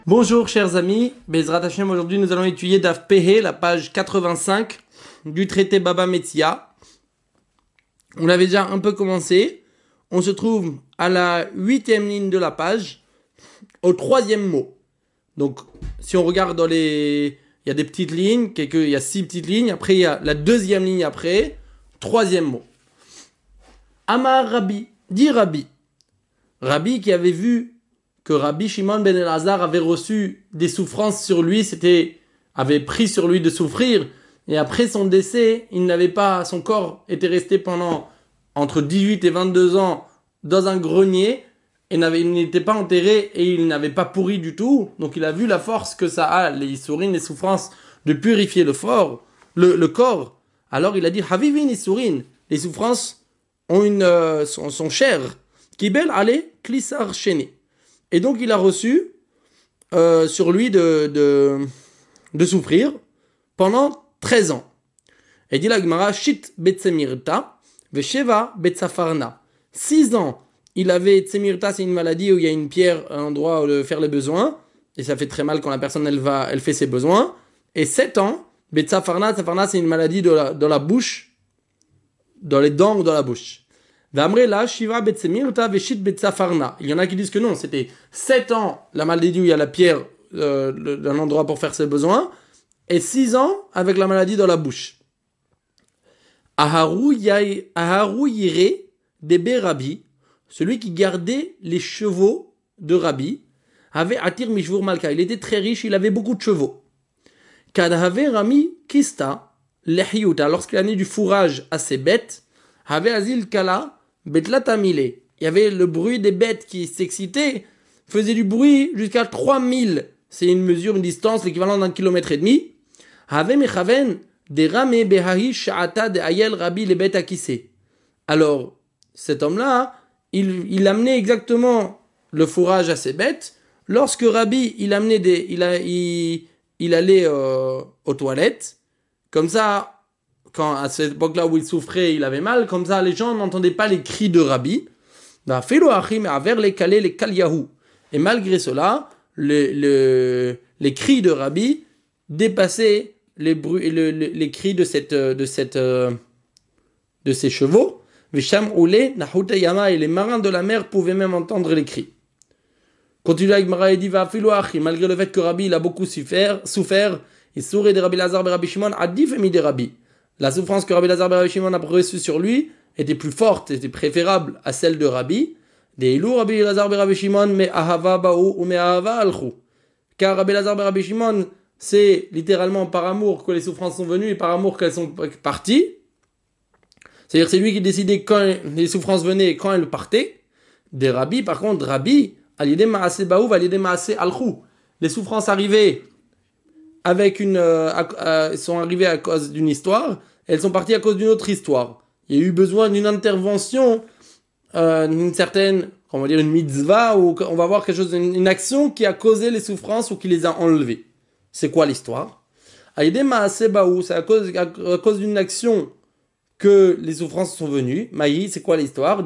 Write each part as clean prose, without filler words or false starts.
Bonjour chers amis, Bezrat Hashem, aujourd'hui nous allons étudier Daf Pehe, la page 85 du traité Baba Metzia. On avait déjà un peu commencé, on se trouve à la 8e ligne de la page, au 3e mot. Donc si on regarde dans les... Il y a des petites lignes, il y a 6 petites lignes, après il y a la 2e ligne après, 3e mot. Amar Rabbi, dit Rabbi. Rabbi qui avait vu que Rabbi Shimon ben Elazar avait reçu des souffrances sur lui, avait pris sur lui de souffrir, et après son décès, son corps était resté pendant entre 18 et 22 ans dans un grenier, et il n'était pas enterré, et il n'avait pas pourri du tout, donc il a vu la force que ça a, les issourines, les souffrances, de purifier le corps. Alors il a dit, Havivin issourine, les souffrances sont chères. Kibel ale klissar chéné. Et donc il a reçu sur lui de souffrir pendant 13 ans. Et dit la Gemara, Shit betsemirta, vesheva betsafarna. 6 ans, il avait tsemirta, c'est une maladie où il y a une pierre à un endroit où faire les besoins, et ça fait très mal quand la personne elle fait ses besoins. Et 7 ans, betsafarna, c'est une maladie dans la bouche, dans les dents ou dans la bouche. Il y en a qui disent que non, c'était 7 ans la maladie où il y a la pierre d'un endroit pour faire ses besoins, et 6 ans avec la maladie dans la bouche. Aharu yire debe Rabbi, celui qui gardait les chevaux de Rabbi, avait atir mishvur malka, il était très riche, il avait beaucoup de chevaux. Kadhave rami kista lehiuta, lorsqu'il a mis du fourrage à ses bêtes, avait azil kala betlatamile. Il y avait le bruit des bêtes qui s'excitaient, faisait du bruit jusqu'à 3000. C'est une mesure, une distance, l'équivalent d'1,5 km. Have mechaven de rame behahi sha'ata de ayel rabbi le bet akise. Alors, cet homme-là, il amenait exactement le fourrage à ses bêtes. Lorsque Rabbi, il allait aux toilettes, comme ça, quand à cette époque-là où il souffrait, il avait mal, comme ça les gens n'entendaient pas les cris de Rabbi. Et malgré cela, les cris de Rabbi dépassaient les cris de ces chevaux. Et les marins de la mer pouvaient même entendre les cris. Continue avec Mara et dit, malgré le fait que Rabbi il a beaucoup souffert, il sourit de Rabbi Lazar et Rabbi Shimon, adif emi de Rabbi. La souffrance que Rabbi Lazar ben Rabbi Shimon a reçue sur lui était plus forte, était préférable à celle de Rabbi. Deilou Rabbi Lazar ben Rabbi Shimon me ahava baou ou me ahava alchou. Car Rabbi Lazar ben Rabbi Shimon, c'est littéralement par amour que les souffrances sont venues et par amour qu'elles sont parties. C'est-à-dire c'est lui qui décidait quand les souffrances venaient et quand elles partaient. Des Rabbi, par contre, Rabbi, alidé maase baou, alidé maase alchou. Les souffrances arrivaient sont arrivées à cause d'une histoire. Elles sont parties à cause d'une autre histoire. Il y a eu besoin d'une intervention, d'une certaine, on va dire une mitzvah, ou on va voir quelque chose, une action qui a causé les souffrances ou qui les a enlevées. C'est quoi l'histoire? C'est à cause d'une action que les souffrances sont venues. Maï, c'est quoi l'histoire?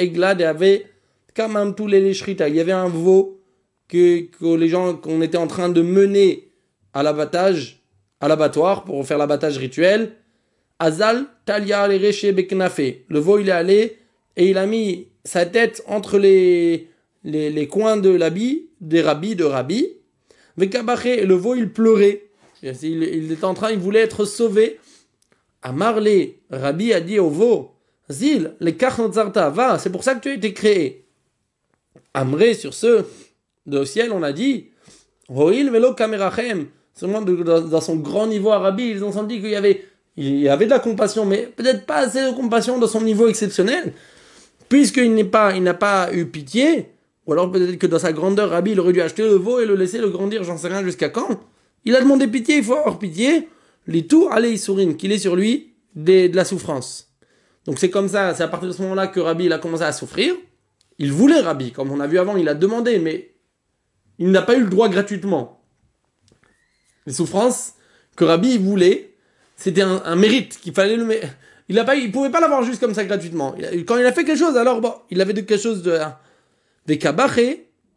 Il y avait un veau qu'on était en train de mener à l'abattoir pour faire l'abattage rituel. Azal talia le reche beknafe. Le veau il est allé et il a mis sa tête entre les coins de l'habit de Rabbi. Vekabache, et le veau il pleurait. Il était il voulait être sauvé. Amarle, Rabbi a dit au veau, Zil, les kachnotzarta, va, c'est pour ça que tu as été créé. Amré, sur ce, de ciel, on a dit, Hoil velo kamerachem. Seulement dans son grand niveau à Rabbi, ils ont senti qu'il y avait de la compassion, mais peut-être pas assez de compassion dans son niveau exceptionnel, puisqu'il n'a pas eu pitié, ou alors peut-être que dans sa grandeur, Rabbi, il aurait dû acheter le veau et le laisser le grandir, j'en sais rien jusqu'à quand. Il a demandé pitié, il faut avoir pitié, les tout allez isurin, qu'il est sur lui de la souffrance. Donc c'est comme ça, c'est à partir de ce moment-là que Rabbi il a commencé à souffrir. Il voulait Rabbi, comme on a vu avant, il a demandé, mais il n'a pas eu le droit gratuitement. Les souffrances que Rabbi voulait, c'était un mérite qu'il fallait le. Il pouvait pas l'avoir juste comme ça gratuitement. Quand il a fait quelque chose, alors bon, il avait quelque chose de. Des kabaché,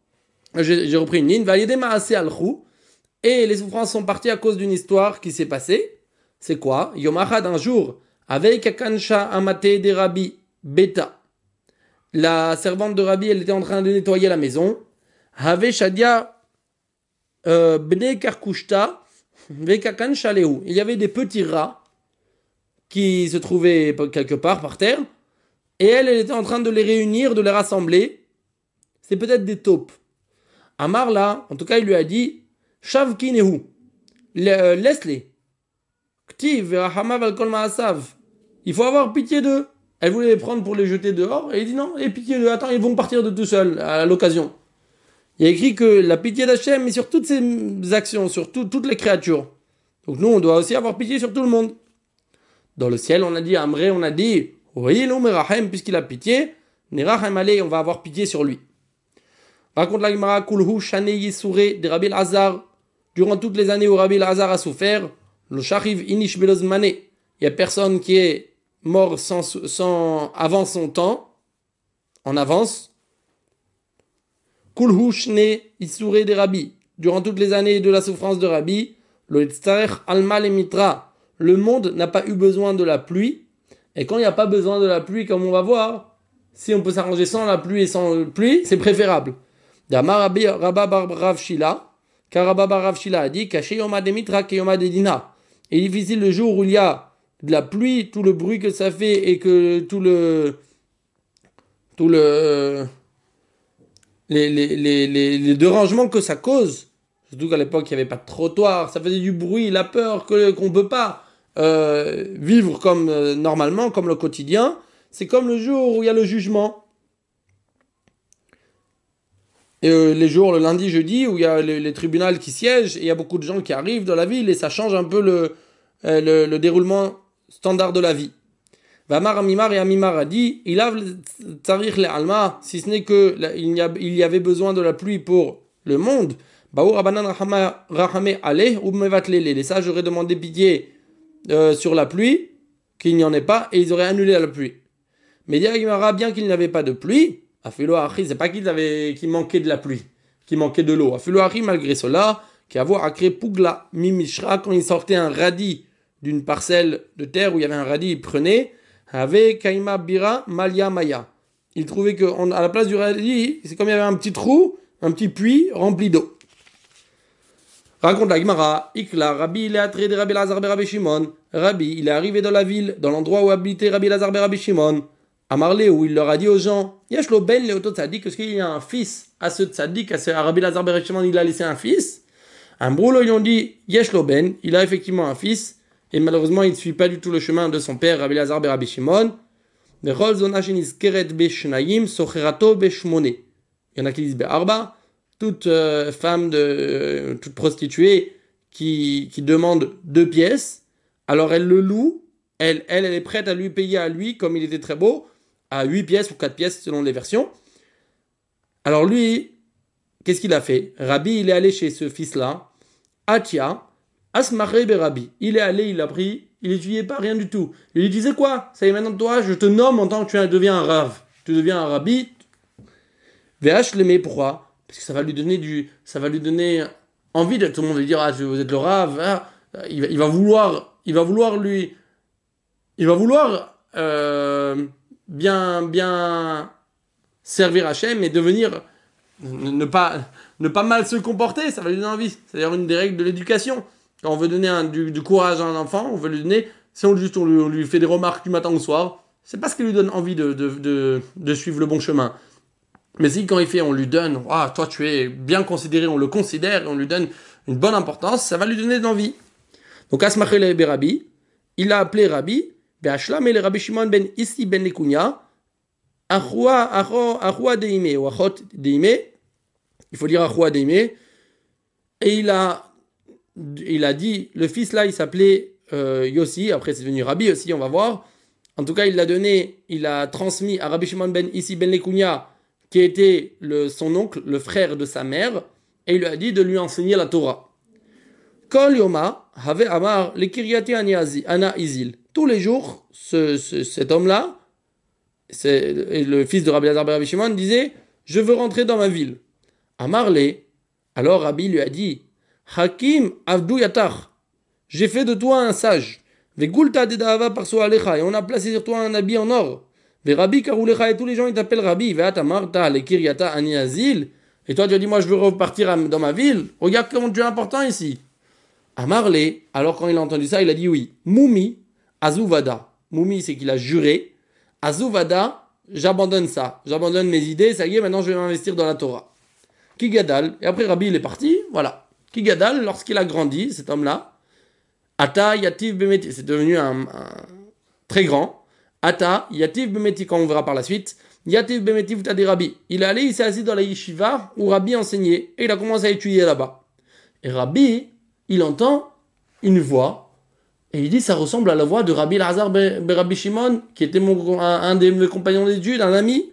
J'ai repris une ligne. Vayedema assez alchou. Et les souffrances sont parties à cause d'une histoire qui s'est passée. C'est quoi? Yomachad un jour, avec Akansha Amate de Rabbi Beta. La servante de Rabbi, elle était en train de nettoyer la maison. Have Shadia Bne Karkushta Vekakan Lehu. Il y avait des petits rats qui se trouvaient quelque part par terre. Et elle était en train de les réunir, de les rassembler. C'est peut-être des taupes. Amar là, en tout cas, il lui a dit Shavkinehu. Laisse-les. Ktiv Rahama Valkol Maasav. Il faut avoir pitié d'eux. Elle voulait les prendre pour les jeter dehors. Et il dit non, aie pitié d'eux. Attends, ils vont partir de tout seuls à l'occasion. Il y a écrit que la pitié d'Hachem est sur toutes ses actions, sur toutes les créatures. Donc nous, on doit aussi avoir pitié sur tout le monde. Dans le ciel, on a dit, Amré, on a dit, oui, l'Omerachem, puisqu'il a pitié, Nerachem allez, on va avoir pitié sur lui. Raconte la Gemara, Kulhu Shane Yisoure de Rabbi Elazar. Durant toutes les années où Rabbi Elazar a souffert, le Shariv Inish Belozmane, il n'y a personne qui est mort avant son temps, en avance. Kulhu Shne Yisoure de Rabbi. Durant toutes les années de la souffrance de Rabbi, le Tzarech Alma le Mitra. Le monde n'a pas eu besoin de la pluie. Et quand il n'y a pas besoin de la pluie, comme on va voir, si on peut s'arranger sans la pluie et sans pluie, c'est préférable. Damar Rabba Bar Rav Shila, car Rabba Bar Rav Shila a dit Kaché Yoma de Mitra ke Yoma de Dina. Et difficile le jour où il y a de la pluie, tout le bruit que ça fait et que les dérangements que ça cause. Surtout qu'à l'époque, il n'y avait pas de trottoir, ça faisait du bruit, la peur qu'on ne peut pas vivre comme normalement, comme le quotidien. C'est comme le jour où il y a le jugement. Et les jours, le lundi, jeudi, où il y a les tribunaux qui siègent, et il y a beaucoup de gens qui arrivent dans la ville, et ça change un peu le déroulement standard de la vie. Vamar Amimar et Amimar a dit, il a tsarir le alma, si ce n'est que il y avait besoin de la pluie pour le monde. Baour Rabanan Rahame Ale ou Mevatlele. Les sages auraient demandé pitié sur la pluie, qu'il n'y en ait pas, et ils auraient annulé la pluie. Mais dit Agimara, bien qu'il n'y avait pas de pluie, Afilo Achi, c'est pas qu'il manquait de la pluie, qu'il manquait de l'eau. Afilo Achi, malgré cela, qui avait accré Pugla Mimishra, quand il sortait un radis d'une parcelle de terre où il y avait un radis, il prenait, avec Kaima Bira Malia Maya. Il trouvait qu'à la place du radis, c'est comme il y avait un petit trou, un petit puits rempli d'eau. Raconte la Gemara, Ikla, Rabbi, il est attré de Rabbi Lazar Rabbi Shimon. Rabbi, il est arrivé dans la ville, dans l'endroit où habitait Rabbi Lazar Rabbi Shimon. À Marlé, où il leur a dit aux gens, Yashlo ben leoto tzadik, est-ce qu'il y a un fils à ce tzadik, à Rabbi Lazar Rabbi Shimon, il a laissé un fils. Un brûlot, ils ont dit, Yashlo ben, il a effectivement un fils, et malheureusement, il ne suit pas du tout le chemin de son père, Rabbi Lazar Rabbi Shimon. Il y en a qui disent Be'arba. Toute femme, toute prostituée qui demande 2 pièces, alors elle le loue, elle est prête à lui payer à lui, comme il était très beau, à 8 pièces ou 4 pièces selon les versions. Alors lui, qu'est-ce qu'il a fait? Rabbi, il est allé chez ce fils-là, Atia, Asmare Rabbi. Il est allé, il a pris, il n'étudiait pas rien du tout. Il lui disait quoi? Ça y est, maintenant toi, je te nomme en tant que tu deviens un Rav. Tu deviens un Rabbi. VH l'aimait, pourquoi? Parce que ça va lui donner envie de tout le monde lui dire ah vous êtes le Rav, ah, il va vouloir bien servir Hachem et devenir ne pas mal se comporter, ça va lui donner envie. C'est d'ailleurs une des règles de l'éducation. Quand on veut donner du courage à un enfant, on veut lui donner, si on lui fait des remarques du matin au soir, c'est pas ce qui lui donne envie de suivre le bon chemin. Mais si quand il fait, on lui donne, ah, toi tu es bien considéré, on le considère, et on lui donne une bonne importance, ça va lui donner de l'envie. Donc Asmachel Rabbi, il a appelé Rabbi, Be'ashlam el Rabbi Shimon ben Issi ben Lekunya, Achua Deime, ou Achot Deime, il faut dire Achua Deime, et il a dit, le fils là, il s'appelait Yossi, après c'est devenu Rabbi aussi, on va voir. En tout cas, il a transmis à Rabbi Shimon ben Issi ben Lekunya, qui était son oncle, le frère de sa mère, et il lui a dit de lui enseigner la Torah. Kol Yoma avait Amar le Kiryati Ana Izil. Tous les jours, cet homme-là, le fils de Rabbi Lazar Rabbi Shimon, disait je veux rentrer dans ma ville. Amarle. Alors Rabbi lui a dit, Hakim Avdou Yatar, j'ai fait de toi un sage. Vegulta de Dahava parso alecha, et on a placé sur toi un habit en or. Ve Rabbi Karulecha, et tous les gens ils t'appellent Rabbi. Veat Amarta, le Kiryata Ani Azil. Et toi tu as dit, moi je veux repartir dans ma ville. Regarde comment tu es important ici. Amarle, alors quand il a entendu ça, il a dit oui. Moumi, Azuvada. Moumi, c'est qu'il a juré. Azuvada, j'abandonne ça. J'abandonne mes idées, ça y est, maintenant je vais m'investir dans la Torah. Kigadal, et après Rabbi il est parti, voilà. Kigadal, lorsqu'il a grandi, cet homme-là, Ata Yativ Bemeti, c'est devenu un très grand. Ata Yativ Bemeti, quand on verra par la suite, Yativ Bemeti Vtadi Rabbi. Il est allé, il s'est assis dans la yeshiva où Rabbi enseignait, et il a commencé à étudier là-bas. Et Rabbi, il entend une voix, et il dit, ça ressemble à la voix de Rabbi Lazar Rabbi Shimon, qui était un de mes compagnons d'études, un ami.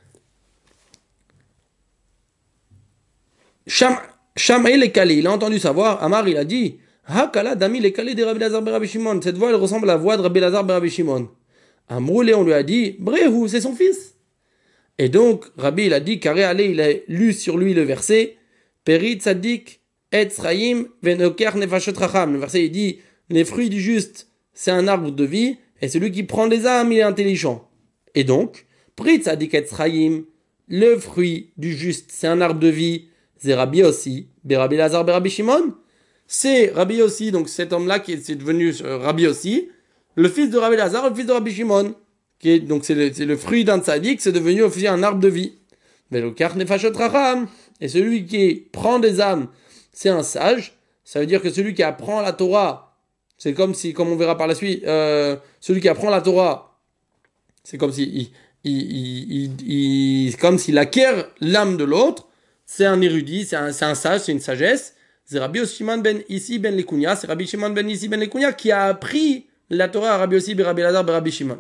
Shamaï le Kali, il a entendu sa voix. Amar, il a dit, Hakala dami le Kali de Rabbi Lazar Rabbi Shimon. Cette voix, elle ressemble à la voix de Rabbi Lazar Rabbi Shimon. Amroulé, on lui a dit, Brehu, c'est son fils. Et donc, Rabbi, il a dit, Karé Ale, il a lu sur lui le verset, Peri Tzadik, Etzraïm, Venoker Nefashot Racham. Le verset, il dit, les fruits du juste, c'est un arbre de vie, et celui qui prend les âmes, il est intelligent. Et donc, Peri Tzadik Etzraïm, le fruit du juste, c'est un arbre de vie, c'est Rabbi aussi, Rabbi Lazar, Rabbi Shimon. C'est Rabbi aussi, donc cet homme-là qui est devenu Rabbi aussi, le fils de Rabbi Lazar, le fils de Rabbi Shimon. Donc c'est le fruit d'un tzaddik, c'est devenu aussi un arbre de vie. Et celui qui prend des âmes, c'est un sage. Ça veut dire que celui qui apprend la Torah, c'est comme si, comme on verra par la suite, celui qui apprend la Torah, c'est comme si comme s'il acquiert l'âme de l'autre. C'est un érudit, c'est un sage, c'est une sagesse. C'est Rabbi Shimon ben Issi ben Lekunia, c'est Rabbi Shimon ben Issi ben Lekunia qui a appris la Torah à Rabbi Yossi ben Rabbi Lazar ben Rabbi Shimon.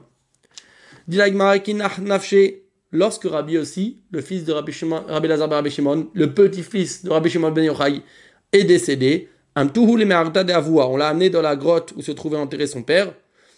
Lorsque Rabbi Yossi, le fils de Rabbi Lazar ben Rabbi Shimon, le petit-fils de Rabbi Shimon ben Yochai, est décédé, on l'a amené dans la grotte où se trouvait enterré son père.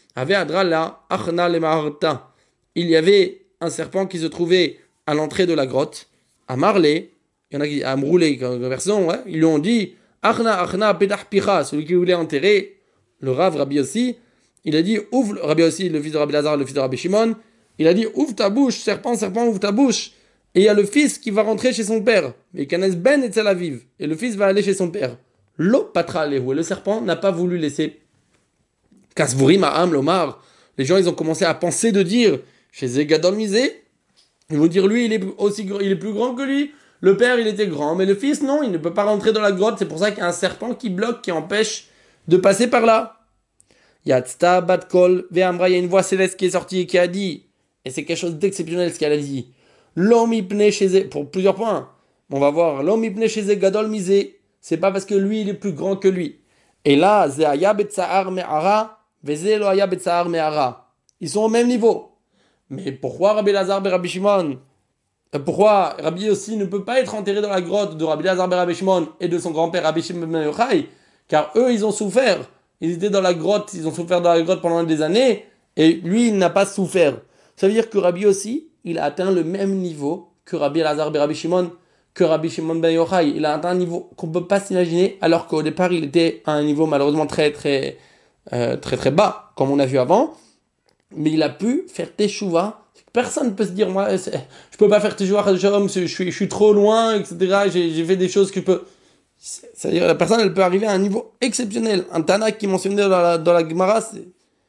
Il y avait un serpent qui se trouvait à l'entrée de la grotte. À Marley, il y en a qui, à Mroulé, version, ouais, ils lui ont dit, Achna, Pedach Picha, celui qui voulait enterrer le Rav Rabbi Yossi, il a dit, ouvre, Rabbi Yossi, le fils de Rabbi Lazar, le fils de Rabbi Shimon, il a dit, ouvre ta bouche, serpent, ouvre ta bouche. Et il y a le fils qui va rentrer chez son père. Et Kanes Ben et Tel Aviv. Et le fils va aller chez son père. Lo patra lehu. Et le serpent n'a pas voulu laisser. Kasvurim Aham Lomar. Les gens, ils ont commencé à penser de dire, chez Zegadol Misé, ils vont dire, lui, il est plus grand que lui. Le père, il était grand, mais le fils, non, il ne peut pas rentrer dans la grotte. C'est pour ça qu'il y a un serpent qui bloque, qui empêche de passer par là. Yatzta Batkol Ve'amra, il y a une voix céleste qui est sortie et qui a dit, et c'est quelque chose d'exceptionnel ce qu'elle a dit, L'homme ipne chez pour plusieurs points. On va voir, l'homme ipne chez Gadol Misé, c'est pas parce que lui, il est plus grand que lui. Et là, Zeaya Betsahar Me'ara, Veze Loaya Betsahar Me'ara. Ils sont au même niveau. Mais pourquoi Rabbi Lazar Rabbi Shimon? Pourquoi Rabbi aussi ne peut pas être enterré dans la grotte de Rabbi Lazar Rabbi Shimon et de son grand-père Rabbi Shimon ben Yochai? Car eux, ils ont souffert. Ils étaient dans la grotte, ils ont souffert dans la grotte pendant des années, et lui, il n'a pas souffert. Ça veut dire que Rabbi aussi, il a atteint le même niveau que Rabbi Lazar Rabbi Shimon, que Rabbi Shimon ben Yochai. Il a atteint un niveau qu'on ne peut pas s'imaginer, alors qu'au départ, il était à un niveau malheureusement très très bas, comme on a vu avant. Mais il a pu faire teshuva. Personne ne peut se dire, moi, je peux pas faire teshuva, je suis trop loin, etc. J'ai fait des choses que je peux... C'est-à-dire, la personne, elle peut arriver à un niveau exceptionnel. Un Tanakh qui mentionnait dans la Gemara, c'est...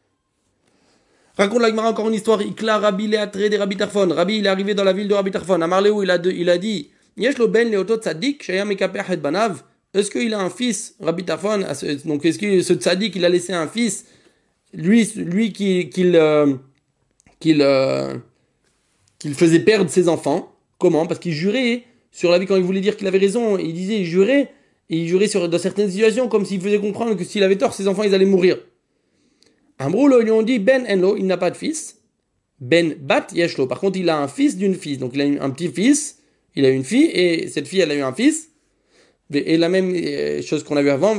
Raconte la Gemara encore une histoire. Ikla Rabbi Léatré des Rabbi Tarfon. Rabbi, il est arrivé dans la ville de Rabbi Tarfon. À Marléou, il a dit, Yesh lo ben leoto tzadik, shaya mekapeh et banav. Est-ce qu'il a un fils, Rabbi Tarfon? Donc, est-ce que ce tzadik, il a laissé un fils, lui qu'il faisait perdre ses enfants? Comment? Parce qu'il jurait sur la vie quand il voulait dire qu'il avait raison. Il disait, il jurait dans certaines situations, comme s'il faisait comprendre que s'il avait tort, ses enfants, ils allaient mourir. Amroulou, ils lui ont dit, Ben Enlo, il n'a pas de fils. Ben Bat Yeshlo. Par contre, il a un fils d'une fille. Donc, il a un petit-fils, il a une fille, et cette fille, elle a eu un fils. Et la même chose qu'on a vu avant,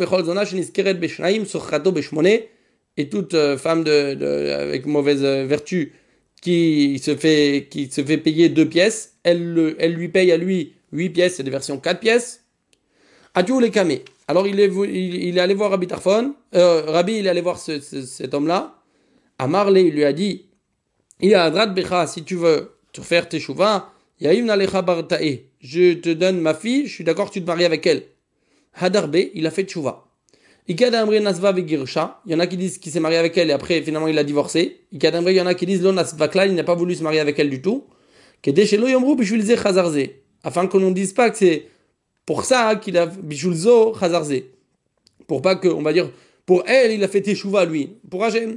et toute femme avec mauvaise vertu qui se fait payer 2 pièces, elle lui paye à lui 8 pièces, c'est des versions 4 pièces. Adieu les kamé. Alors il est allé voir Rabbi Tarfon, Rabbi il est allé voir cet homme-là. Amarle, il lui a dit, il a adrat becha, si tu veux te faire tes chouvas, yaim nalecha bartae. Je te donne ma fille, je suis d'accord que tu te maries avec elle. Hadarbe, il a fait tchouva. Ikad amre nasva vegirsha. Il y en a qui disent qu'il s'est marié avec elle et après finalement il a divorcé. Ikad amre, il y en a qui disent lo nasva klal, il n'a pas voulu se marier avec elle du tout. Kedeshelo yomru bishulze chazarze. Afin qu'on ne dise pas que c'est pour ça qu'il a bishulzo chazarze. Pour pas que, on va dire, pour elle, il a fait tchouva lui. Pour Hachem.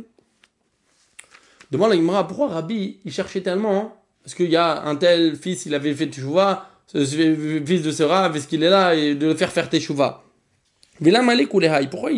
Demande la Gemara, pourquoi Rabbi, il cherchait tellement, hein, parce qu'il y a un tel fils, il avait fait tchouva, ce fils de ce Rav, est-ce qu'il est là, et de le faire tchouva. Pourquoi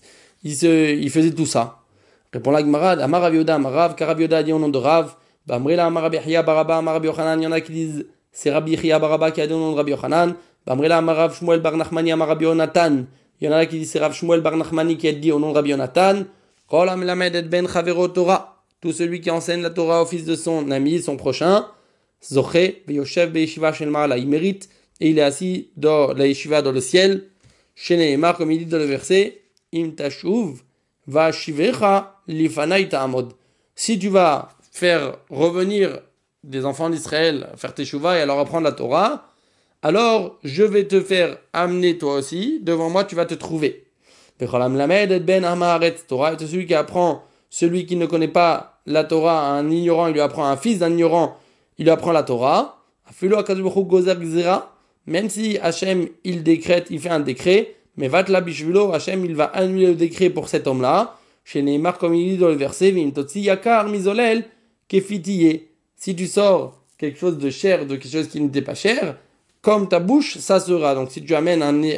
il faisait tout ça? Répond la Gemara, Amar Rav Yoda, Amar Rav, car Rav Yoda a dit au nom de Rav, Bamrela Amar Rabbi Chia Baraba, Amar Rabbi Yochanan, il y en a qui disent c'est Rabbi Chia Baraba qui a dit au nom de Rabbi Yochanan, Bamrela Amar Rav Shmuel Bar Nachmani, Amar Rabbi Yonatan, il y en a qui disent c'est Rav Shmuel Bar Nachmani qui a dit au nom de Rabbi Yonatan, Kol Amelamed et Ben Chavero Torah, tout celui qui enseigne la Torah au fils de son ami, son prochain, Zoché, Veyoshev Beishiva Shel Ma'ala, il mérite et il est assis dans la yeshiva dans le ciel. Chez Nehemar, comme il dit dans le verset, Im tashuv va shivecha lifanai ta'amod. Si tu vas faire revenir des enfants d'Israël, faire tes shuvah et alors apprendre la Torah, alors je vais te faire amener toi aussi, devant moi tu vas te trouver. Becholam lamed et ben hamaharetz Torah, et celui qui apprend, celui qui ne connaît pas la Torah à un ignorant, il lui apprend à un fils d'un ignorant, il lui apprend la Torah. Afilu akadosh baruch hu gozer gzera. Même si Hachem, il décrète, il fait un décret, mais vatla bishvilo, Hachem, il va annuler le décret pour cet homme-là. Chez Neymar, comme il dit dans le verset, vim totsi yakar mizolel kefitiye. Si tu sors quelque chose de cher, de quelque chose qui n'était pas cher, comme ta bouche, ça sera. Donc si tu amènes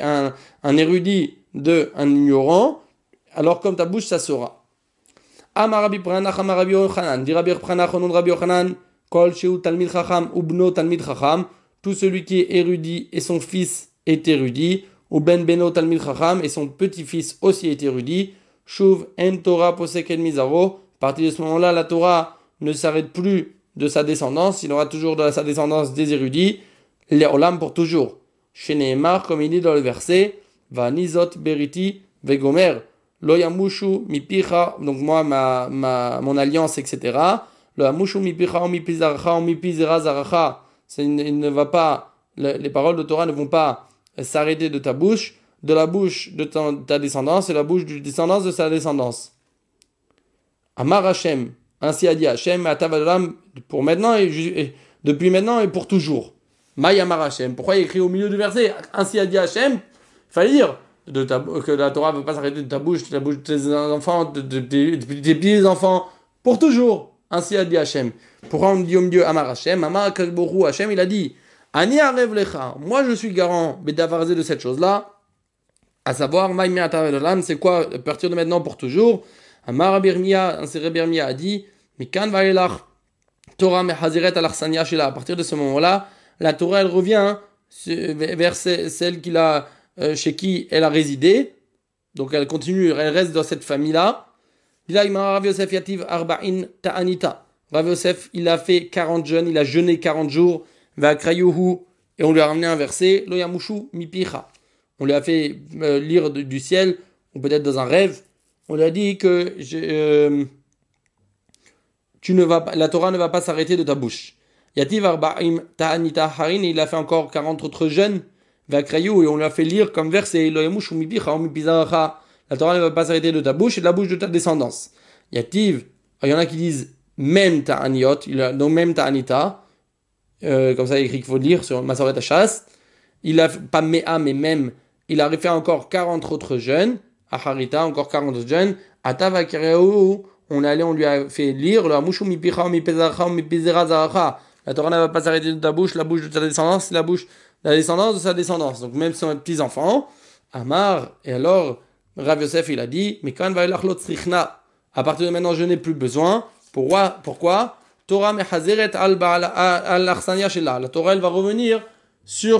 un érudit de un ignorant, alors comme ta bouche, ça sera. Amarabi pranach, amarabi yochanan, dit Rabbi pranach, au nom de Rabbi Yochanan, kol sheu talmid chacham, ubno talmid chacham, tout celui qui est érudit et son fils est érudit, ou ben beno talmid chacham et son petit-fils aussi est érudit, shuv en Torah posek en mizaro, à partir de ce moment-là, la Torah ne s'arrête plus de sa descendance, il aura toujours de sa descendance des érudits, les olam pour toujours. Chez Nehemar, comme il dit dans le verset, va nizot beriti vegomer, lo yamushu mi picha, donc moi, mon alliance, etc. Lo yamushu mi picha, o mi pizaracha, o mi pizera zaracha, il ne va pas, les paroles de Torah ne vont pas s'arrêter de ta bouche, de la bouche de ta descendance et la bouche de descendance de sa descendance. Amar Hashem, ainsi a dit Hashem, Atavadolam, pour maintenant et depuis maintenant et pour toujours. Maï Amar Hashem. Pourquoi il écrit au milieu du verset, ainsi a dit Hashem? Il fallait dire que la Torah ne veut pas s'arrêter de la bouche de tes enfants, de tes petits-enfants, pour toujours. Ainsi a dit Hashem. Pourquoi on dit au milieu Amar Hashem? Amar Kalboru Hashem, il a dit Ani Arev Lecha, moi je suis garant de cette chose-là, à savoir, Maïmi Atavadolam, c'est quoi, à partir de maintenant pour toujours? Amar Birmia, un Séré Birmia a dit Mikan Vaelach, Torah Mehaziret al-Arsania Shela. À partir de ce moment-là, la Torah elle revient vers celle chez qui elle a résidé, donc elle continue, elle reste dans cette famille-là. Rav Yosef Yativ Arba'in Ta'anita. Rav Yosef, il a fait 40 jeûnes, il a jeûné 40 jours, Va'akrayuhu, et on lui a ramené un verset, Lo Yamushu Mipicha. On lui a fait lire du ciel, ou peut-être dans un rêve. On lui a dit que la Torah ne va pas s'arrêter de ta bouche. Yativ Arba'im Ta'anita Harin, et il a fait encore 40 autres jeûnes, Va'akrayuhu, et on lui a fait lire comme verset, Lo Yamushu Mipicha, ou Mipizaracha. La Torah ne va pas s'arrêter de ta bouche et de la bouche de ta descendance. Yativ, il y en a qui disent même ta'aniot, donc même ta'anita, comme ça il écrit qu'il faut lire sur Masoret Hachas. Il a pas mea mais même, il a fait encore 40 autres jeûnes, Acharita, encore 40 autres jeûnes, Atavakireou, on lui a fait lire le Amushu mi picha mi pezaracha mi pizera zaracha. La Torah ne va pas s'arrêter de ta bouche, la bouche de ta descendance, la descendance de sa descendance. Donc même son petits enfants, Amar, et alors Rav Yosef, il a dit, mais quand à partir de maintenant, je n'ai plus besoin. Pourquoi? Torah mechazeret al-arsania shela. La Torah, elle va revenir sur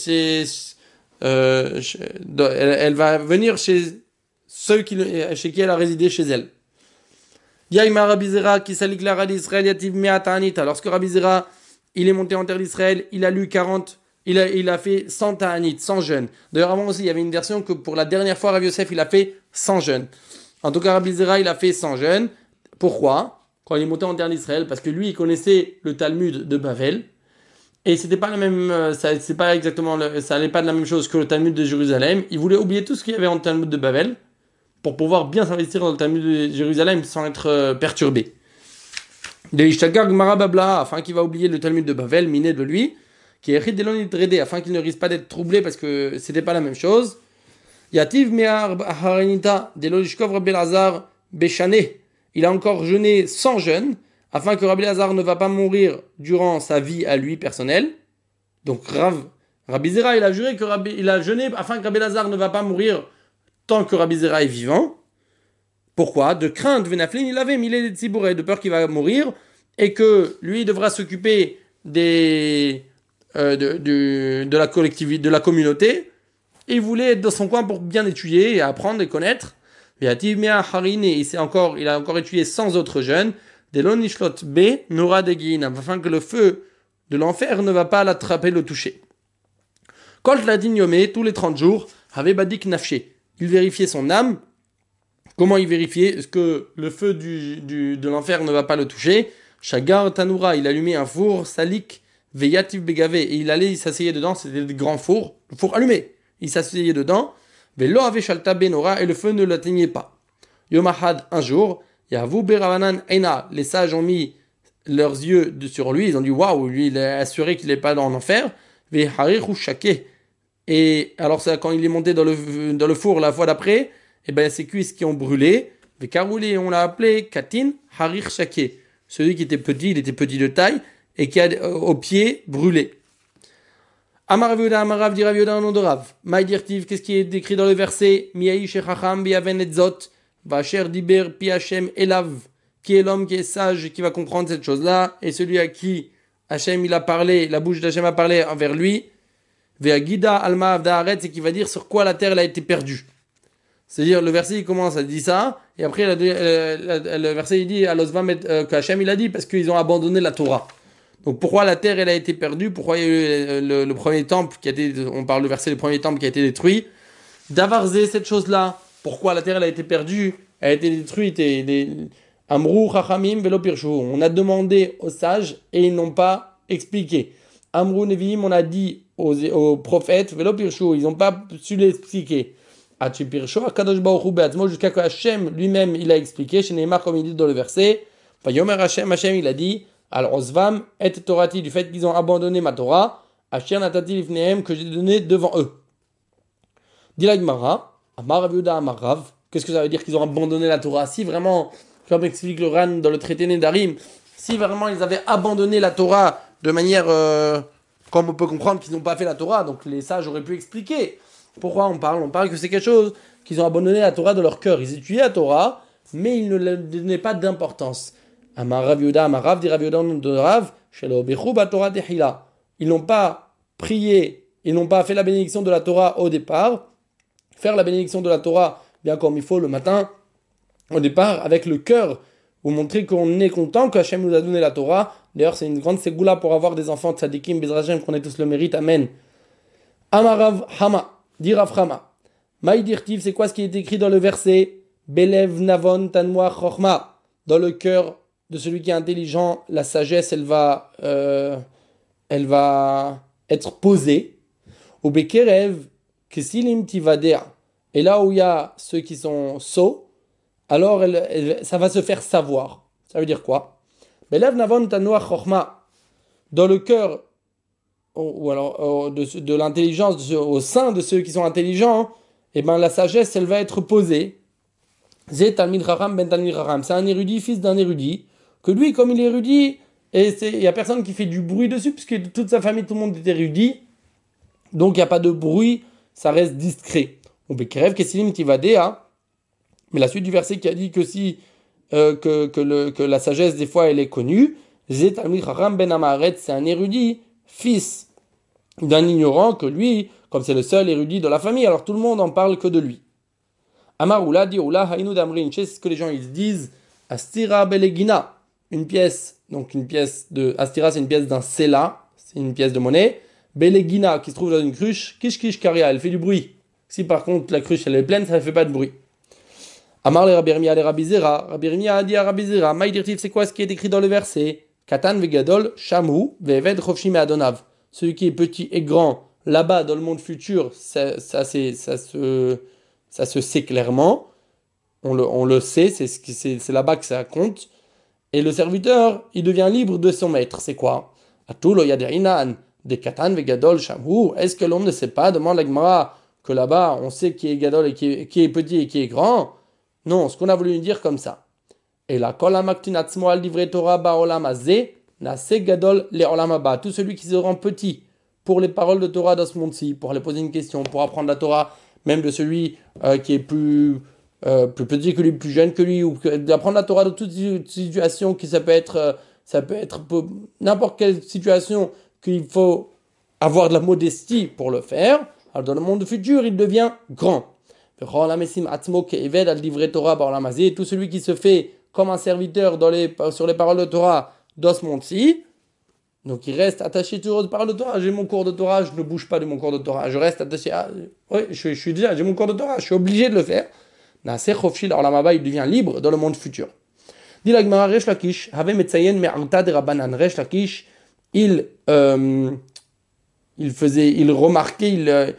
elle va venir chez ceux chez qui elle a résidé chez elle. Yaïma Rabbi Zera qui s'alikla Radi Israël yativ me'atanita. Lorsque Rabbi Zera, il est monté en terre d'Israël, il a lu 40 il a fait 100 ta'anit, 100 jeûnes. D'ailleurs, avant aussi, il y avait une version que pour la dernière fois, Rabbi Yosef, il a fait 100 jeûnes. En tout cas, Rabbi Zera, il a fait 100 jeûnes. Pourquoi? Quand il est monté en terre d'Israël, parce que lui, il connaissait le Talmud de Bavel. Et c'était pas la même, c'est pas exactement, ça allait pas de la même chose que le Talmud de Jérusalem. Il voulait oublier tout ce qu'il y avait en Talmud de Bavel pour pouvoir bien s'investir dans le Talmud de Jérusalem sans être perturbé. De Ishtakar Gmara Babla, afin qu'il va oublier le Talmud de Bavel, miné de lui, qui est Echid Delon Itredé, afin qu'il ne risque pas d'être troublé parce que c'était pas la même chose. Yativ Me'ar Harenita, Delon Ishkov Rabbi Lazar Béchané. Il a encore jeûné 100 jeûnes, afin que Rabbi Lazar ne va pas mourir durant sa vie à lui personnelle. Donc Rabbi Zera, il a juré que il a jeûné afin que Rabbi Lazar ne va pas mourir tant que Rabbi Zera est vivant. Pourquoi? De crainte, Venaflin, il avait mis les tzibouret, de peur qu'il va mourir, et que lui devra s'occuper de la collectivité, de la communauté, et il voulait être dans son coin pour bien étudier et apprendre et connaître. Il a encore étudié 100 autres jeunes, Delon Ishlot B, Nora de Guinam, afin que le feu de l'enfer ne va pas l'attraper, le toucher. Quand l'a dignomé, tous les 30 jours, avait Badik Nafché. Il vérifiait son âme. Comment il vérifiait? Est-ce que le feu de l'enfer ne va pas le toucher? Shagar Tanoura, il allumait un four, Salik, Veyativ Begavé, et il s'asseyait dedans, c'était des grands fours, le four allumé. Il s'asseyait dedans, Velo avait Shalta Benora, et le feu ne l'atteignait pas. Yomahad, un jour, Yavu Beravanan Ena, les sages ont mis leurs yeux sur lui, ils ont dit waouh, lui il est assuré qu'il n'est pas dans l'enfer. Veharichu Shake, et alors ça, quand il est monté dans le four la fois d'après, et ben ses cuisses qui ont brûlé. Vekarouli, on l'a appelé Katin Harir Shake. Celui qui était petit, il était petit de taille, et qui a au pied brûlé. Amar Rav Amarav dit Rav Yoda au nom de Rav. Maïdirtiv, qu'est-ce qui est décrit dans le verset? Miaï Shechacham biaven etzot, vacher diber pi Hashem elav. Qui est l'homme qui est sage, qui va comprendre cette chose-là, et celui à qui Hashem il a parlé, la bouche d'Hashem a parlé envers lui. Veagida alma avdaaret, c'est qui va dire sur quoi la terre elle a été perdue. C'est-à-dire, le verset, il commence à dire ça, et après, le verset, il dit, que Hachem, il a dit, parce qu'ils ont abandonné la Torah. Donc, pourquoi la terre, elle a été perdue? Pourquoi il y a eu le premier temple qui a été, on parle du verset, le premier temple qui a été détruit? D'avarzé, cette chose-là. Pourquoi la terre, elle a été perdue? Elle a été détruite, Amrou, Chachamim, Velo Pirchou. On a demandé aux sages, et ils n'ont pas expliqué. Amrou, Neviim, on a dit aux prophètes, Velo Pirchou, ils n'ont pas su l'expliquer. Jusqu'à que Hachem lui-même il a expliqué, chez Neymar comme il dit dans le verset, Hachem il a dit, alors Osvam et Torati, du fait qu'ils ont abandonné ma Torah, Hachem natati lifnehem que j'ai donné devant eux. Dit la Gemara, Amar Rav Yehuda Amar Rav, qu'est-ce que ça veut dire qu'ils ont abandonné la Torah? Si vraiment, comme explique le Ran dans le traité Nedarim, si vraiment ils avaient abandonné la Torah de manière, comme on peut comprendre qu'ils n'ont pas fait la Torah, donc les sages auraient pu expliquer. Pourquoi on parle? On parle que c'est quelque chose qu'ils ont abandonné la Torah de leur cœur. Ils étudiaient la Torah, mais ils ne leur donnaient pas d'importance. Amar Rav Yehuda, Amar Rav, dit Rav Yehuda de Rav, ils n'ont pas prié, ils n'ont pas fait la bénédiction de la Torah au départ. Faire la bénédiction de la Torah, bien comme il faut le matin, au départ, avec le cœur, vous montrer qu'on est content qu'Hachem nous a donné la Torah. D'ailleurs, c'est une grande ségoula pour avoir des enfants tzadikim, Bezrachem, qu'on ait tous le mérite. Amen. Amar Rav Hama. Dire Aframa. Maïdirtiv, c'est quoi ce qui est écrit dans le verset? Belev Navon Tanmoa Chochma. Dans le cœur de celui qui est intelligent, la sagesse, elle va être posée. Au Bekerev, Kesilim Tivadea. Et là où il y a ceux qui sont sots, alors ça va se faire savoir. Ça veut dire quoi? Belev Navon Tanmoa Chochma. Dans le cœur, ou alors de l'intelligence au sein de ceux qui sont intelligents, et ben la sagesse elle va être posée. C'est Talmid Chacham ben Talmid Chacham, c'est un érudit fils d'un érudit, que lui comme il est érudit, et il y a personne qui fait du bruit dessus puisque toute sa famille, tout le monde est érudit, donc il y a pas de bruit, ça reste discret. On peut crève Kesilim Tivadea, mais la suite du verset qui a dit que si que la sagesse des fois elle est connue, c'est Talmid Chacham ben Amaret, c'est un érudit fils d'un ignorant que lui, comme c'est le seul érudit de la famille, alors tout le monde en parle que de lui. Amar Oula dit Oula Hainu Damrin, c'est ce que les gens ils disent, Astira Belegina, une pièce de Astira, c'est une pièce d'un Sela, c'est une pièce de monnaie, Belegina, qui se trouve dans une cruche, Kish Kish Karia, elle fait du bruit. Si par contre la cruche elle est pleine, ça ne fait pas de bruit. Amar le Rabbi Yirmiyah le Rabbi Zera, Rabbi Yirmiyah a dit à Rabbi Zera, Maïdirtif, c'est quoi ce qui est écrit dans le verset? Katan vegadol, Shamu, veved chofshi me'adonav. Celui qui est petit et grand, là-bas dans le monde futur, ça se sait clairement. On le sait, c'est là-bas que ça compte. Et le serviteur, il devient libre de son maître. C'est quoi? Atulo yadeinan, de Katan vegadol, Shamu. Est-ce que l'homme ne sait pas? Demande la Gemara que là-bas, on sait qui est gadol et qui est petit et qui est grand. Non, ce qu'on a voulu dire comme ça. Et la kola maktinatzmo al divrei Torah ba'olam hazeh, nase gadol le olam haba. Tout celui qui se rend petit pour les paroles de Torah dans ce monde-ci, pour aller poser une question, pour apprendre la Torah, même de celui qui est plus petit que lui, plus jeune que lui, ou d'apprendre la Torah dans toute situation, qui ça peut être n'importe quelle situation qu'il faut avoir de la modestie pour le faire. Alors dans le monde futur, il devient grand. Tout celui qui se fait comme un serviteur sur les paroles de Torah dans ce monde-ci, donc il reste attaché toujours aux paroles de Torah. J'ai mon cours de Torah, je ne bouge pas de mon cours de Torah. Je reste attaché à... Oui, je suis déjà, j'ai mon cours de Torah, je suis obligé de le faire. Il devient libre dans le monde futur. Dit la Gemara, Resh Lakish, Have Metzayen Me'arta de Rabbanan. Resh Lakish, il remarquait,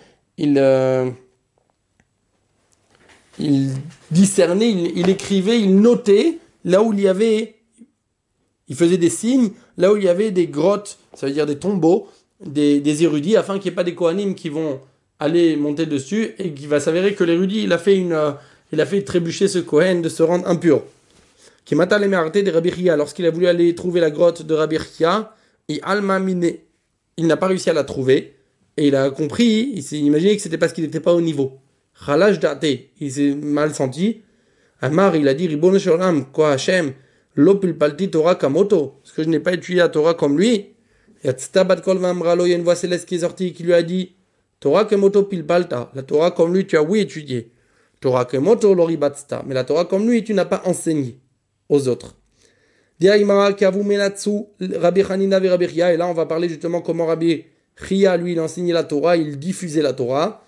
il discernait, il écrivait, il notait là où il y avait, il faisait des signes, là où il y avait des grottes, ça veut dire des tombeaux, des érudits, afin qu'il n'y ait pas des Kohanim qui vont aller monter dessus et qu'il va s'avérer que l'érudit, il a fait trébucher ce Kohen de se rendre impur. Qui mata les mérités de Rabbi Chia, lorsqu'il a voulu aller trouver la grotte de Rabbi Chia, il n'a pas réussi à la trouver et il a compris, il s'est imaginé que c'était parce qu'il n'était pas au niveau. Khalash date, il s'est mal senti. Amar, il a dit, Ribono Sholam, quoi Hachem, lopil palti Torah kamoto, parce que je n'ai pas étudié la Torah comme lui. Yatzta bat kol vamralo, il y a une voix céleste qui est sortie qui lui a dit, Torah kamoto pil palta, la Torah comme lui tu as oui étudié. Torah kamoto lori batsta, mais la Torah comme lui tu n'as pas enseigné aux autres. Diaïmara kavu menatsu, Rabbi Hanina ve Rabbi Chia, et là on va parler justement comment Rabbi Chia, lui, il enseignait la Torah, il diffusait la Torah.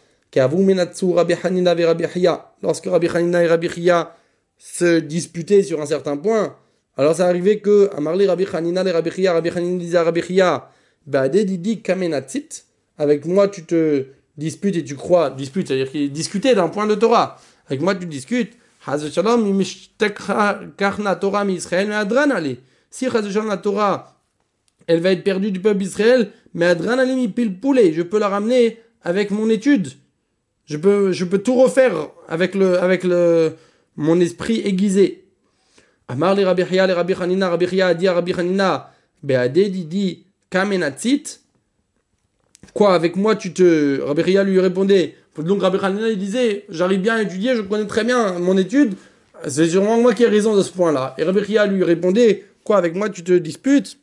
Lorsque Rabbi Hanina et Rabbi Chia se disputaient sur un certain point, alors ça arrivait que Amarli Rabbi Hanina et Rabbi Hanina disait à Rabbi Chia, avec moi tu te disputes et tu crois, dispute, c'est-à-dire qu'il discutait d'un point de Torah, avec moi tu discutes, si la Torah elle va être perdue du peuple d'Israël, mais Adran Ali pile poulet, je peux la ramener avec mon étude. Je peux tout refaire avec mon esprit aiguisé. Amar les Rabbi Chia, les Rabbi Hanina, Rabbi Chia a dit à Rabbi Hanina, Beade dit kamenatzit. Quoi, avec moi Rabbi Chia lui répondait. Donc Rabbi Hanina il disait, j'arrive bien à étudier, je connais très bien mon étude. C'est sûrement moi qui ai raison de ce point-là. Et Rabbi Chia lui répondait, quoi, avec moi tu te disputes?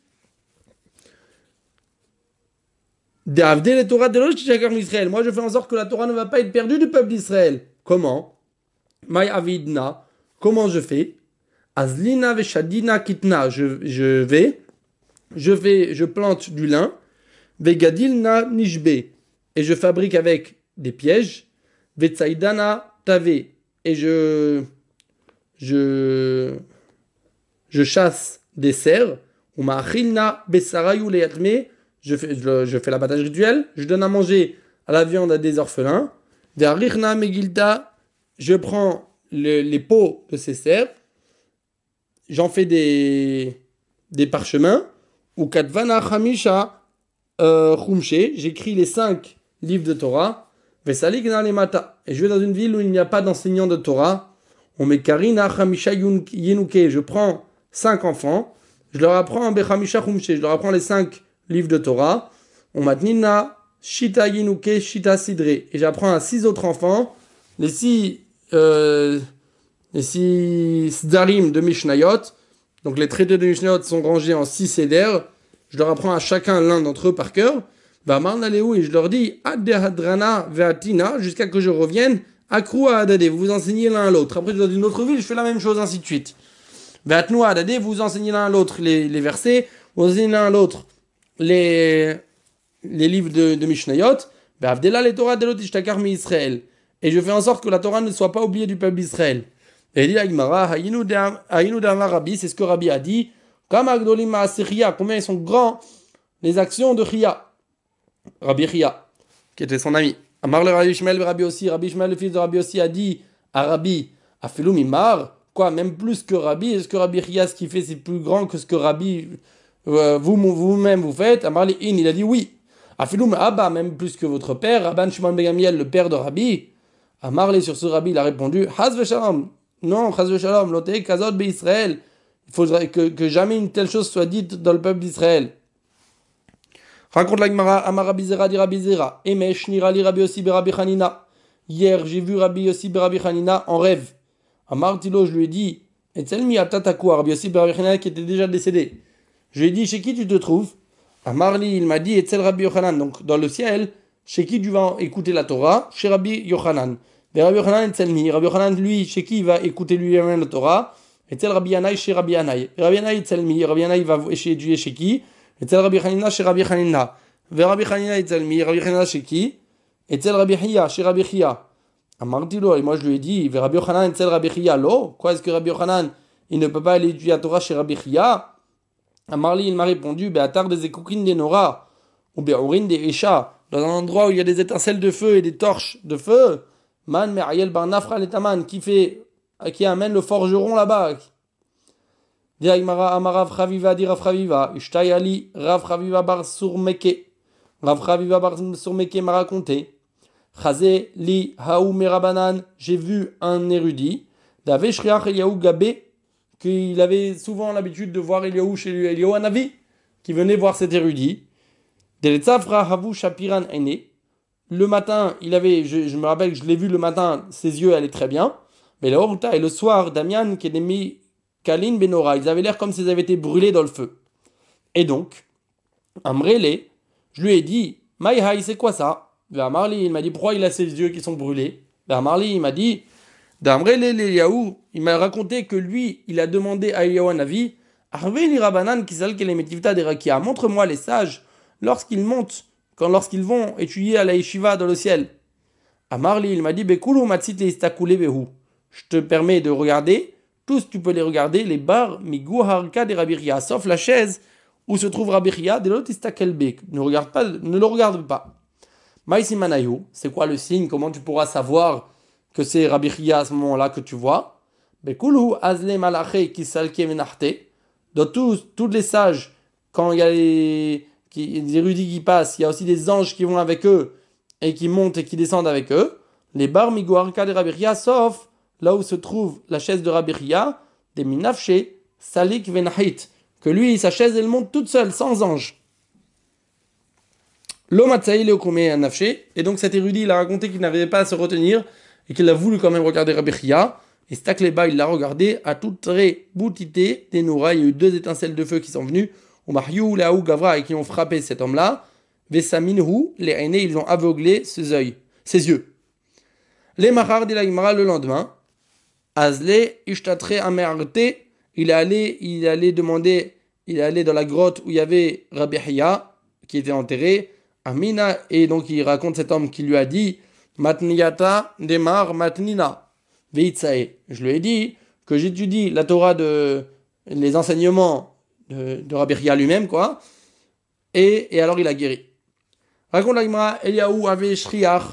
Moi, je fais en sorte que la Torah ne va pas être perdue du peuple d'Israël. Comment? Maï avidna. Comment je fais? Azlina veshadina kitna. Je plante du lin. Vegadilna nishbe. Et je fabrique avec des pièges. Vetsaidana tave. Et je chasse des cerfs. Umachilna besarayu leatme. Je fais l'abattage rituel, je donne à manger à la viande à des orphelins. Je prends les peaux de ces cerfs, j'en fais des parchemins. Ou katvana chamisha chumche, j'écris les 5 livres de Torah. Vesaligna le mata. Et je vais dans une ville où il n'y a pas d'enseignant de Torah. On met karina chamisha yenuke. Je prends 5 enfants, je leur apprends bechamisha chumche, je leur apprends les 5 livre de Torah, on matnina shita yinuke shita sidre, et j'apprends à 6 autres enfants les 6 sdarim de Mishnayot, donc les traités de Mishnayot sont rangés en 6 seder, je leur apprends à chacun l'un d'entre eux par cœur, et je leur dis adhadrana veatina, jusqu'à que je revienne akrua adade, vous vous enseignez l'un à l'autre. Après, dans une autre ville, je fais la même chose, ainsi de suite. Veatnu adade, vous enseignez l'un à l'autre les versets, vous enseignez l'un à l'autre les les livres de Mishnayot, Be'avdela le Torah delot ishtakar mi Israël. Et je fais en sorte que la Torah ne soit pas oubliée du peuple d'Israël. Et il dit la Gemara, Hayinu d'Amar Rabbi, c'est ce que Rabbi a dit. Kama Gdolim Ma'aseh Chia, combien ils sont grands les actions de Chia. Rabbi Chia, qui était son ami. Amar le Rabbi Ishmael le Rabbi aussi. Rabbi Ishmael, le fils de Rabbi aussi, a dit à Rabbi, Afilou Mimar, quoi, même plus que Rabbi, est-ce que Rabbi Chia, ce qu'il fait, c'est plus grand que ce que Rabbi, vous-même, vous faites? Amar le In, il a dit oui. Afilou Abba, même plus que votre père, Rabban Shimon ben Gamliel, le père de Rabbi. Amar le sur ce Rabbi, il a répondu, Haz v'shalom. Non, Chaz v'shalom, l'otei kazot be'Israël. Il faudrait que jamais une telle chose soit dite dans le peuple d'Israël. Raconte la Gemara, Amar Rabbi Zera dit Rabbi Zera. Emesh nirali Rabbi Yossi Rabbi Hanina. Hier, j'ai vu Rabbi Yossi Rabbi Hanina en rêve. Amar Tilo, je lui ai dit, Etzelmi atatakou, Rabbi Yossi Rabbi Hanina qui était déjà décédé. Je lui ai dit, chez qui tu te trouves? Amarli, il m'a dit, Etzel Rabbi Yochanan. Donc, dans le ciel, chez qui tu vas écouter la Torah? Chez Rabbi Yochanan. Et Rabbi Yochanan, Etzelmi. Rabbi Yochanan, lui, chez qui il va écouter lui-même la Torah? Etzel Rabbi Yanaï, chez Rabbi Yanaï. Et Rabbi Yanaï, Etzelmi. Rabbi Yanaï va étudier chez qui? Etzel Rabbi Hanina, chez Rabbi Hanina. Ve Rabbi Hanina, Etzelmi. Rabbi Hanina, chez qui? Etzel Rabbi Hiya, chez Rabbi Hiya. Amartilo, et moi je lui ai dit, Ve Rabbi Yochanan, Etzel Rabbi Hiya, lo? Quoi est-ce que Rabbi Yochanan, il ne peut pas aller étudier la Torah chez Rabbi Hiya? Amarli, il m'a répondu, Be'atar des écoukines des Nora, ou Be'ourin des Esha, dans un endroit où il y a des étincelles de feu et des torches de feu, Man Me'ayel bar Nafra letaman, qui amène le forgeron là-bas. Diagmara Amarav Chaviva, dit Rav Chaviva, Ishtayali, Rav Chaviva bar Surmeke. Rav Chaviva bar Surmeke m'a raconté, Chazé li Haou Merabanan, j'ai vu un érudit, Dave Shriach Eliaou Gabé, qu'il avait souvent l'habitude de voir Eliaou chez lui, Eliaou Hanavi, qui venait voir cet érudit. Deletzafra Havu Shapiran Ene. Le matin, je me rappelle que je l'ai vu le matin, ses yeux allaient très bien. Mais la Horta et le soir, Damian, qui est mis Kalin Benora, ils avaient l'air comme s'ils avaient été brûlés dans le feu. Et donc, Amrele, je lui ai dit, Maïhaï, c'est quoi ça? Marli, il m'a dit, pourquoi il a ses yeux qui sont brûlés? Marli, il m'a dit, D'Amrele Eliaou, il m'a raconté que lui, il a demandé à Eliaou Hanavi, Arveli Rabanan Kisal Kelemetivta Derakia, montre-moi les sages lorsqu'ils montent, lorsqu'ils vont étudier à la yeshiva dans le ciel. Amarli, il m'a dit, Bekulu Matsit Istakule Behu. Je te permets de regarder, tous tu peux les regarder, les bars Migu Harka de Rabbi Chia, sauf la chaise où se trouve Rabbi Chia, de l'autre Istakelbek. Ne le regarde pas. Maïsimanayu, c'est quoi le signe? Comment tu pourras savoir que c'est Rabbi Chia à ce moment-là que tu vois? Bekulu Azle Malache Kisalke Menarte. Dans tous les sages, quand il y a les érudits qui passent, il y a aussi des anges qui vont avec eux et qui montent et qui descendent avec eux. Les bar Miguarka de Rabbi Chia, sauf là où se trouve la chaise de Rabbi Chia, des Minafche Salik Venahit, que lui, sa chaise, elle monte toute seule, sans ange. L'Omatsaï Leokumé Nafche, et donc cet érudit, il a raconté qu'il n'avait pas à se retenir et qu'il a voulu quand même regarder Rabbi Chia. Et Stakleba, il l'a regardé à toute boutité des Noura. Il y a eu 2 étincelles de feu qui sont venues. Au Mariou, Laou, Gavra, et qui ont frappé cet homme-là. Vesaminhu, les aînés, ils ont aveuglé ses yeux. Les Mahar de la Gemara le lendemain. Azle, Ishtatre, Amerte, il est allé dans la grotte où il y avait Rabbi Hiya, qui était enterré. Amina, et donc il raconte cet homme qui lui a dit Matniyata, Demar, Matnina. Veitsae. Je lui ai dit que j'étudie la Torah les enseignements de Rabbi Chia lui-même, quoi. Et alors il a guéri. Raconte la Gemara, Eliaou avait shriach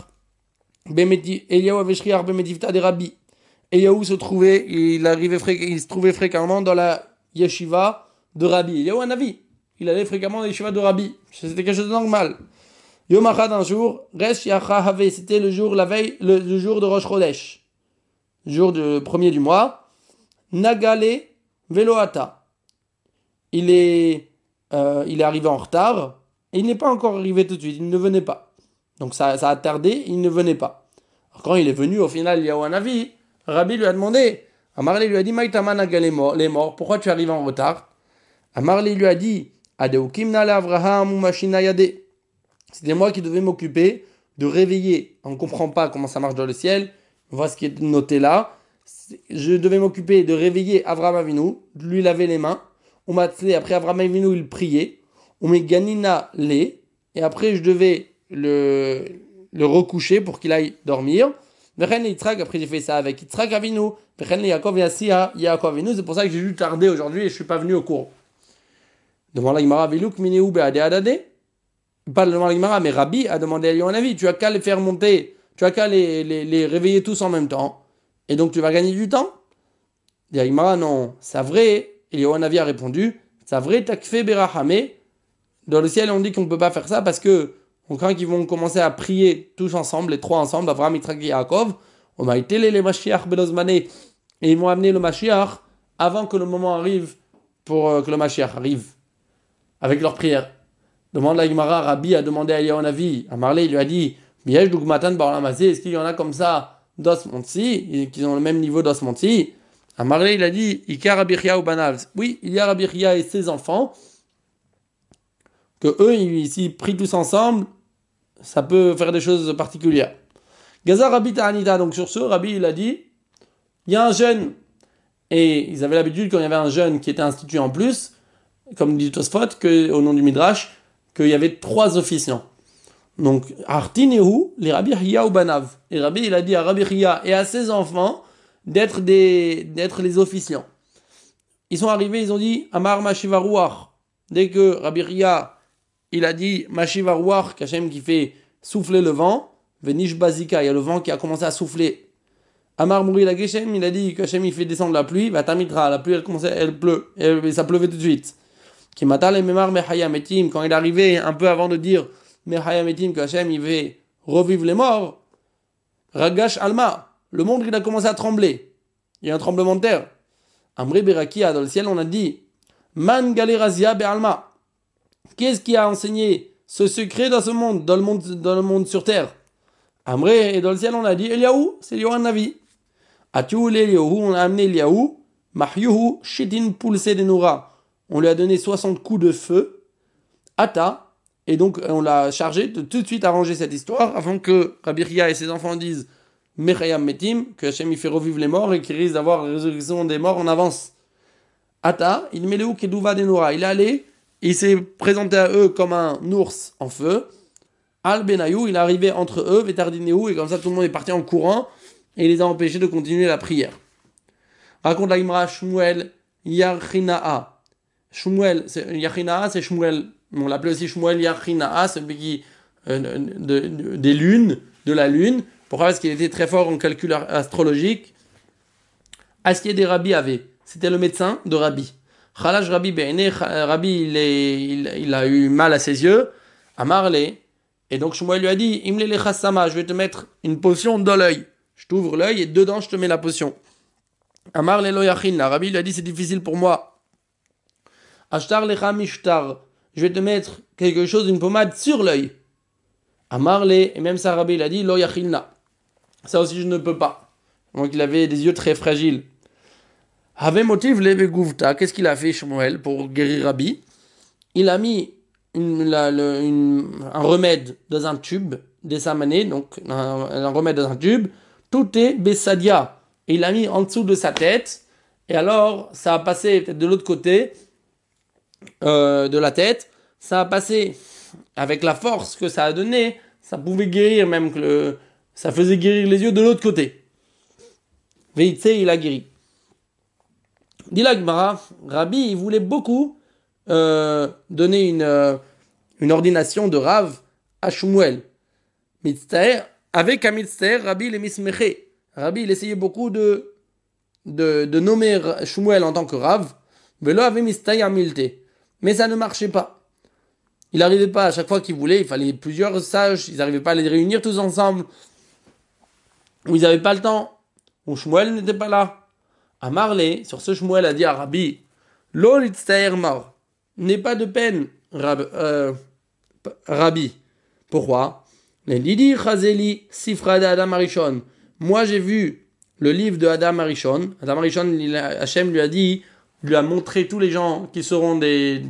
bemetivta des Rabbi. Eliaou se trouvait fréquemment dans la yeshiva de Rabbi. Eliaou Hanavi. Il allait fréquemment dans la yeshiva de Rabbi. C'était quelque chose de normal. Yom Achad, un jour, Resh Yacha Have, c'était le jour de Rosh Chodesh. Jour du premier du mois, Nagale Veloata. Il est arrivé en retard et il n'est pas encore arrivé tout de suite. Il ne venait pas. Donc ça a tardé, il ne venait pas. Alors quand il est venu, au final, il y a un avis. Rabbi lui a demandé. Amarli lui a dit Maïtama Nagale les morts. Pourquoi tu arrives en retard? Amarli lui a dit Adeukim Nale Avraham ou Machina Yade. C'était moi qui devais m'occuper de réveiller. On ne comprend pas comment ça marche dans le ciel. Voilà ce qui est noté là. Je devais m'occuper de réveiller Avraham Avinu, de lui laver les mains. On m'a appelé après Avraham Avinu, il priait. On met Ganina les. et après je devais le recoucher pour qu'il aille dormir. Vechen le Yitzhak, après j'ai fait ça avec Yitzhak Avinu. Vechen le Yaakov Yassia, Yaakov Avinu. C'est pour ça que j'ai dû tarder aujourd'hui et je suis pas venu au cours. Demande la Gemara, Velouk Mineu Beade Adade. Pas devant la Gemara, mais Rabbi a demandé à lui un avis. Tu as qu'à les faire monter, tu as qu'à les réveiller tous en même temps. Et donc tu vas gagner du temps. La Gemara, non, c'est vrai. Et Yohanavi a répondu, c'est vrai, takfe berahame. Dans le ciel, on dit qu'on ne peut pas faire ça parce que on craint qu'ils vont commencer à prier tous ensemble, les trois ensemble, Avraham, Yitzhak et Yaakov. On a été les Mashiach Belozmane. Et ils vont amener le Mashiach avant que le moment arrive pour que le Mashiach arrive. Avec leur prière. Demande la Gemara, Rabbi a demandé à Yohanavi. À Marley, il lui a dit, Biège Dugmatan Barlamazé, est-ce qu'il y en a comme ça d'Osmonti, qui ont le même niveau d'Osmonti? À Marley, il a dit, Ika Rabbi Chia ou Banav. Oui, il y a Rabbi Chia et ses enfants, que eux, s'ils prient tous ensemble, ça peut faire des choses particulières. Gaza Rabbi Ta'anita, donc sur ce, Rabbi il a dit, il y a un jeune, et ils avaient l'habitude quand il y avait un jeune qui était institué en plus, comme dit Tosfot, au nom du Midrash, qu'il y avait 3 officiants. Donc, Artinehu, les Rabbi Chia ou Banav. Et Rabbi il a dit à Rabbi Chia et à ses enfants d'être les officiants. Ils sont arrivés, ils ont dit, Amar Mashiva Ruach. Dès que Rabbi Chia il a dit Mashiva Ruach, qu'Hachem qui fait souffler le vent, Venish Bazika, il y a le vent qui a commencé à souffler. Amar Mouri la Geshem, il a dit qu'Hachem il fait descendre la pluie, Vatamitra, la pluie elle pleut, et ça pleuvait tout de suite. Kimatal et Memar Mechaya Metim, quand il est arrivé un peu avant de dire Mechaya Metim, qu'Hachem il va revivre les morts, Ragash Alma, le monde il a commencé à trembler. Il y a un tremblement de terre. Amri Berakia, dans le ciel on a dit Man Galerazia Be'alma. Qu'est-ce qui a enseigné ce secret dans ce monde, dans le monde sur terre? Amré, et dans le ciel, on a dit Eliaou, c'est Yohan Navi. Atiou l'Eliaou, on a amené Eliaou, Mahyuhu, Shitin Pulse de Noura. On lui a donné 60 coups de feu, Ata, et donc on l'a chargé de tout de suite arranger cette histoire avant que Rabbi Chia et ses enfants disent Mechayam Metim, que Hachem il fait revivre les morts et qu'il risque d'avoir la résurrection des morts en avance. Ata, il met le Kedouva de Noura. Il est allé. Il s'est présenté à eux comme un ours en feu. Al-Benayou, il est arrivé entre eux, Vetardinéou, et comme ça tout le monde est parti en courant, et il les a empêchés de continuer la prière. Raconte la Gemara Shmuel Yachinaa. Shmuel, Yachinaa, c'est Shmuel. On l'appelait aussi Shmuel Yachinaa, celui qui des lunes, de la lune. Pourquoi? Parce qu'il était très fort en calcul astrologique. Astier des Rabbi avait. C'était le médecin de Rabbi. Khalash Rabbi Be'ene, Rabbi il a eu mal à ses yeux, à Marley, et donc Shmuel lui a dit, Imle le chassama, je vais te mettre une potion dans l'œil. Je t'ouvre l'œil et dedans je te mets la potion. À Marley lo yachin, Rabbi lui a dit, c'est difficile pour moi. Ashtar lecha mishtar, je vais te mettre quelque chose, une pommade sur l'œil. À Marley, et même ça Rabbi il a dit, lo yachinna. Ça aussi je ne peux pas. Donc il avait des yeux très fragiles. Avait motif l'Evegouvta, qu'est-ce qu'il a fait Shmuel pour guérir Rabbi? Il a mis un remède dans un tube, des samané, donc un remède dans un tube, tout est Bessadia. Et il l'a mis en dessous de sa tête, et alors ça a passé peut-être de l'autre côté de la tête, ça a passé avec la force que ça a donné, ça pouvait guérir même ça faisait guérir les yeux de l'autre côté. Veitse, il a guéri. Dit la Gemara, Rabbi, il voulait beaucoup donner une ordination de Rav à Shmuel. Mitztaer, avec un Mitztaer, Rabbi les mismeché. Rabbi, il essayait beaucoup de nommer Shmuel en tant que Rav. Velo avait Mitztaer Milte. Mais ça ne marchait pas. Il n'arrivait pas à chaque fois qu'il voulait, il fallait plusieurs sages, ils n'arrivaient pas à les réunir tous ensemble. Ou ils n'avaient pas le temps. Ou Shmuel n'était pas là. À Marley, sur ce Shmuel a dit à Rabbi, Lo litztaer mar, n'aie pas de peine, Rabbi. Pourquoi? Les Lidi Chazeli Sifra de Adam Arishon. Moi j'ai vu le livre de Adam Arishon. Adam Arishon, Hachem lui a dit, lui a montré tous les gens qui seront les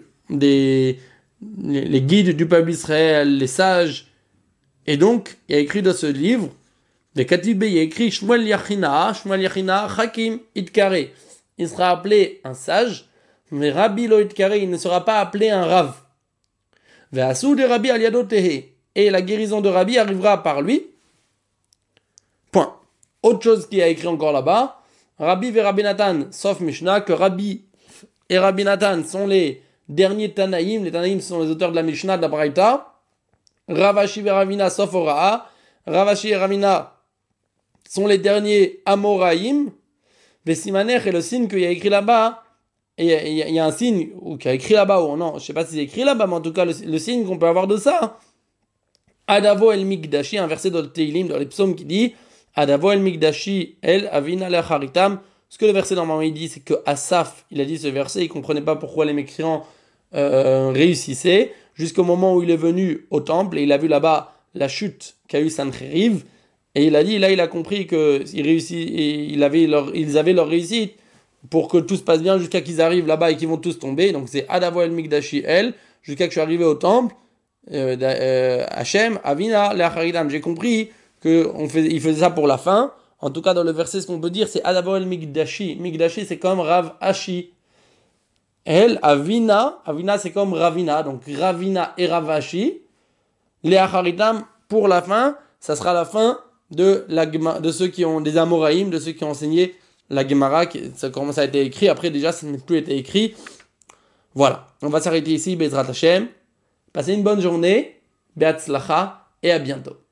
guides du peuple Israël, les sages. Et donc, il a écrit dans ce livre, de Katib, il y a écrit Shmuel Yachina, Hakim Itkare. Il sera appelé un sage, mais Rabbi Lo Itkare, il ne sera pas appelé un Rav. Ve'asu de Rabbi al yado tehe. Et la guérison de Rabbi arrivera par lui. Point. Autre chose qui a écrit encore là-bas. Rabbi et Rabbi Nathan, sauf Mishnah, que Rabbi et Rabbi Nathan sont les derniers Tanaïm. Les Tanaïm sont les auteurs de la Mishnah, de la Braïta. Ravashi et Ravina, sauf Ora'a. Ravashi et Ravina sont les derniers Amoraïm. Vesimanech est le signe qu'il y a écrit là-bas. Et il y a un signe qui a écrit là-bas, ou non, je sais pas si c'est écrit là-bas, mais en tout cas, le signe qu'on peut avoir de ça. Adavo el Mikdashi, un verset dans le Teilim, dans les psaumes qui dit Adavo el Mikdashi el Avina lecharitam. Ce que le verset normalement il dit, c'est que Asaph, il a dit ce verset, il comprenait pas pourquoi les mécréants réussissaient, jusqu'au moment où il est venu au temple et il a vu là-bas la chute qu'a eu Sancheriv, et il a dit, là il a compris que ils avaient leur réussite pour que tout se passe bien jusqu'à qu'ils arrivent là-bas et qu'ils vont tous tomber. Donc c'est Adavo el Mikdashi el, jusqu'à que je suis arrivé au temple. Hachem, Avina, Leacharitam. J'ai compris qu'il faisait ça pour la fin. En tout cas, dans le verset, ce qu'on peut dire, c'est Adavo el Mikdashi. Mikdashi, c'est comme Rav Ashi. El, Avina, Avina, c'est comme Ravina. Donc Ravina et Ravashi. Leacharitam, pour la fin, ça sera la fin de ceux qui ont des Amoraïm, de ceux qui ont enseigné la Gemara. Ça commence à être écrit. Après, déjà, ça n'a plus été écrit. Voilà. On va s'arrêter ici, Bezrat Hashem. Passez une bonne journée, Be'atzlacha, et à bientôt.